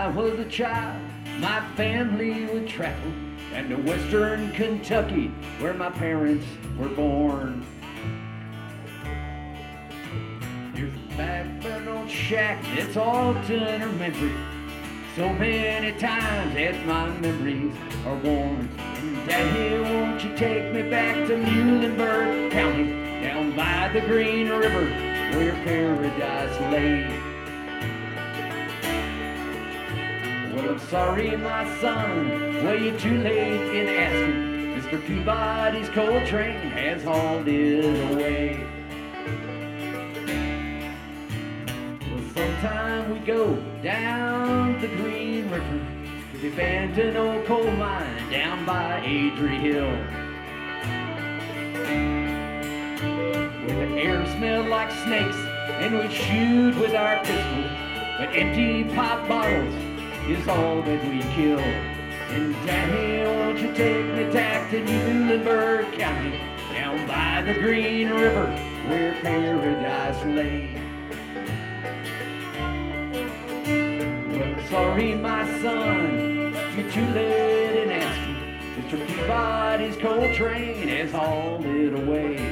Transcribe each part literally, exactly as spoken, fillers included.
was a child, my family would travel down to western Kentucky, where my parents were born. There's a backburned old shack that's often remembered so many times that my memories are worn. And Daddy, won't you take me back to Muhlenberg County, down by the Green River, where paradise lay. Well, I'm sorry, my son, well, you're too late in asking. Mister Peabody's coal train has hauled it away. Well, sometime we go down the Green River to the abandoned old coal mine down by Adrie Hill, where the air smelled like snakes and we shoot with our pistols, but empty pop bottles is all that we kill. And Daddy, won't you take me back to Muhlenberg County, down by the Green River, where paradise lay. Well, sorry, my son, you're too late in asking. Mister Peabody's coal train has hauled it away.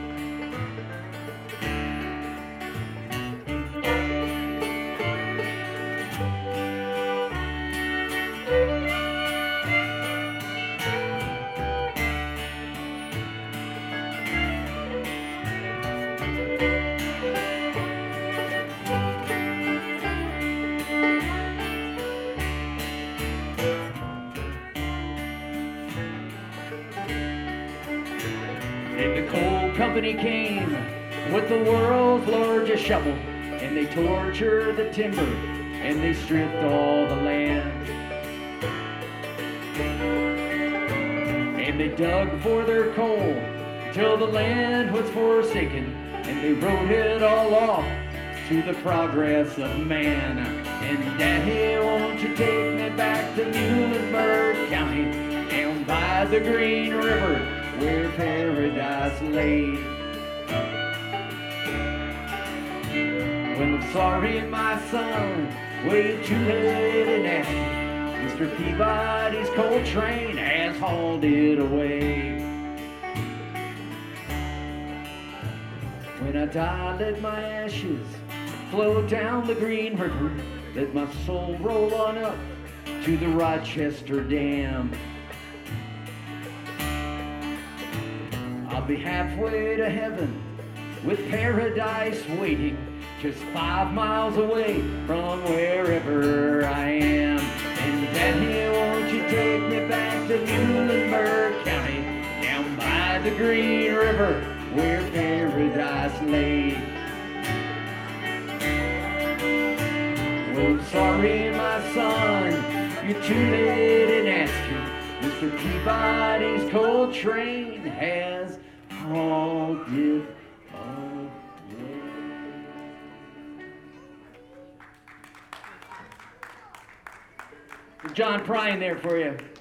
And the coal company came with the world's largest shovel, and they tortured the timber, and they stripped all the land. And they dug for their coal till the land was forsaken, and they wrote it all off to the progress of man. And Daddy, won't you take me back to Muhlenberg County, down by the Green River, where paradise lay. Well, I'm sorry, my son, way too late in asking. Mister Peabody's coal train has hauled it away. When I die, let my ashes flow down the Green River. Let my soul roll on up to the Rochester Dam. I'll be halfway to heaven with paradise waiting, just five miles away from wherever I am. And Daddy, won't you take me back to Muhlenberg County, down by the Green River, where paradise lay. Well, I'm sorry, my son, you're too late in asking. Mister Peabody's coal train has hauled it away. John Prine there for you.